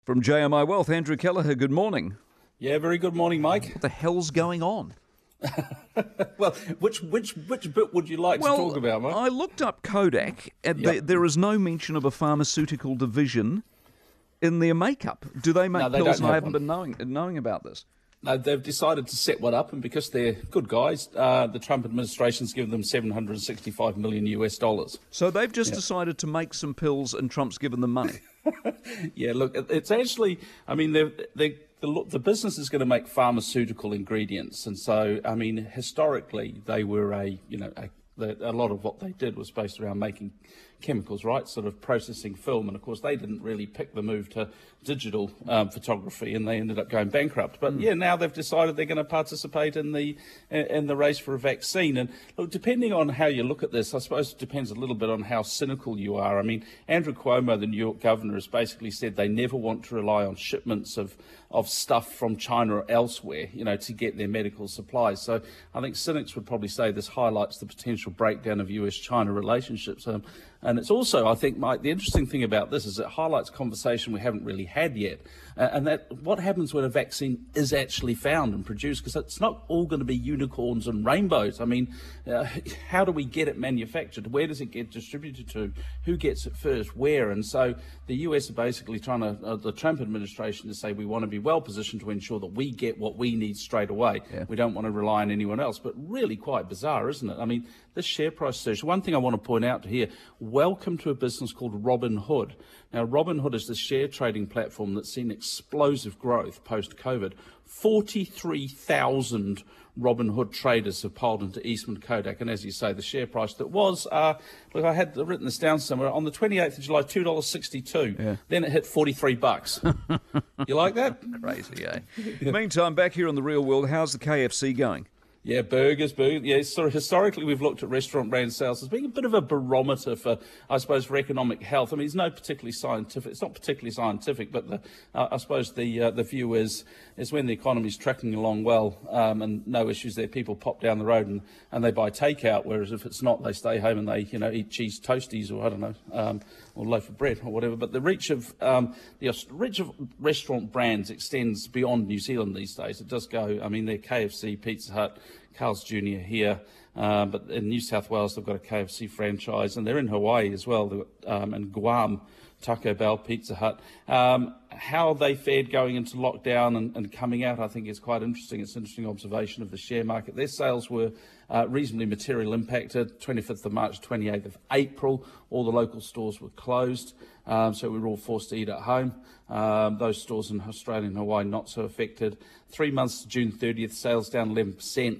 From JMI Wealth, Andrew Kelleher, good morning. Yeah, very good morning, Mike. What the hell's going on? Well, which bit would you like to talk about, Mike? I looked up Kodak, and Yep. there is no mention of a pharmaceutical division in their makeup. Do they make No, they pills? don't And I have haven't been knowing about this. No, they've decided to set one up, and because they're good guys, the Trump administration's given them $765 million US. So they've just decided to make some pills, and Trump's given them money. Yeah, look, it's actually, I mean, the business is going to make pharmaceutical ingredients, and so, I mean, historically, they were a lot of what they did was based around making chemicals, right? Sort of processing film, and of course they didn't really pick the move to digital photography, and they ended up going bankrupt. But yeah, now they've decided they're going to participate in the race for a vaccine. And look, depending on how you look at this, I suppose it depends a little bit on how cynical you are. I mean, Andrew Cuomo, the New York governor, has basically said they never want to rely on shipments of stuff from China or elsewhere, to get their medical supplies. So I think cynics would probably say this highlights the potential breakdown of US-China relationships. And it's also, I think, Mike, the interesting thing about this is it highlights a conversation we haven't really had yet. And that what happens when a vaccine is actually found and produced, because it's not all going to be unicorns and rainbows. I mean, how do we get it manufactured? Where does it get distributed to? Who gets it first? Where? And so the US are basically trying to, the Trump administration, to say we want to be well positioned to ensure that we get what we need straight away. Yeah. We don't want to rely on anyone else. But really quite bizarre, isn't it? I mean, this share price surge. One thing I want to point out here, welcome to a business called Robinhood. Now, Robinhood is the share trading platform that's seen explosive growth post-COVID. 43,000 Robinhood traders have piled into Eastman Kodak. And as you say, the share price that was, look, I had written this down somewhere, on the 28th of July, $2.62. Yeah. Then it hit $43. You like that? Crazy, eh? Meantime, back here in the real world, how's the KFC going? Yeah, burgers. Yeah, sort of historically, we've looked at restaurant brand sales as being a bit of a barometer for, I suppose, for economic health. I mean, it's not particularly scientific, but I suppose the view is when the economy's tracking along well and no issues there, people pop down the road and they buy takeout. Whereas if it's not, they stay home and they eat cheese toasties or I don't know, or loaf of bread or whatever. But the reach of restaurant brands extends beyond New Zealand these days. It does go. I mean, they're KFC, Pizza Hut, Carl's Jr. here, but in New South Wales they've got a KFC franchise, and they're in Hawaii as well, and Guam, Taco Bell, Pizza Hut. How they fared going into lockdown and coming out, I think, is quite interesting. It's an interesting observation of the share market. Their sales were reasonably material impacted. 25th of March, 28th of April, all the local stores were closed, so we were all forced to eat at home. Those stores in Australia and Hawaii not so affected. 3 months to June 30th, sales down 11%,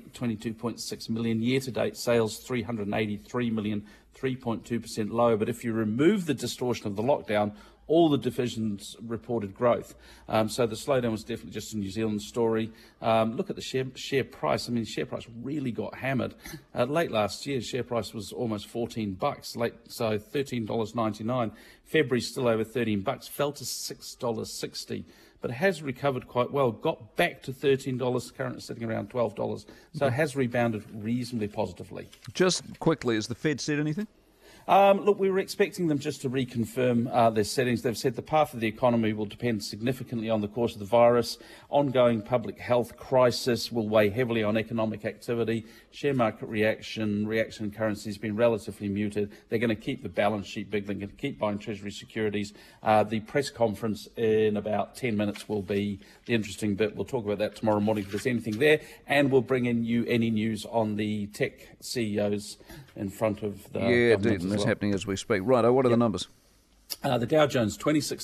22.6 million. Year-to-date sales, 383 million, 3.2% lower. But if you remove the distortion of the lockdown, all the divisions reported growth. So the slowdown was definitely just a New Zealand story. Look at the share price. I mean, share price really got hammered. Late last year, share price was almost $14. So $13.99. February still over $13. Fell to $6.60. But it has recovered quite well. Got back to $13. Currently sitting around $12. So it has rebounded reasonably positively. Just quickly, has the Fed said anything? Look, we were expecting them just to reconfirm their settings. They've said the path of the economy will depend significantly on the course of the virus. Ongoing public health crisis will weigh heavily on economic activity. Share market reaction in currency has been relatively muted. They're going to keep the balance sheet big. They're going to keep buying Treasury securities. The press conference in about 10 minutes will be the interesting bit. We'll talk about that tomorrow morning if there's anything there. And we'll bring in you any news on the tech CEOs in front of the government. That's happening as we speak. Right, what are the numbers? The Dow Jones,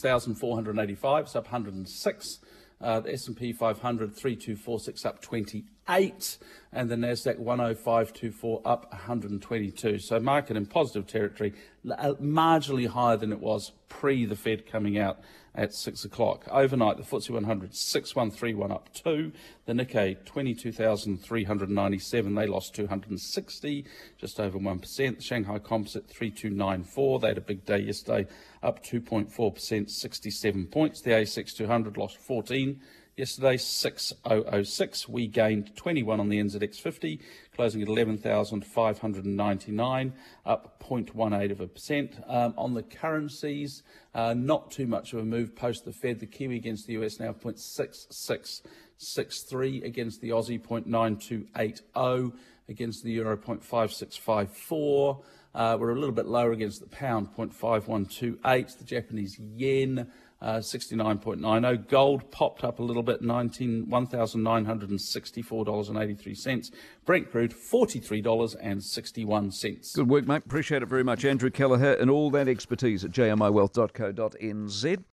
26,485, it's up 106. The S&P 500, 3246, up 28. And the NASDAQ 10524, up 122. So market in positive territory, marginally higher than it was pre the Fed coming out at 6 o'clock. Overnight, the FTSE 100, 6131, up 2. The Nikkei, 22,397, they lost 260, just over 1%. The Shanghai Composite, 3294, they had a big day yesterday, up 2.4%, 67 points. The ASX 200 lost 14. Yesterday, 6,006. We gained 21 on the NZX50, closing at 11,599, up 0.18%. On the currencies, not too much of a move post the Fed. The Kiwi against the US now 0.6663, against the Aussie 0.9280, against the Euro 0.5654. We're a little bit lower against the pound, 0.5128. The Japanese yen, 69.90. Gold popped up a little bit, $1,964.83. Brent crude, $43.61. Good work, mate. Appreciate it very much. Andrew Kelleher and all that expertise at jmiwealth.co.nz.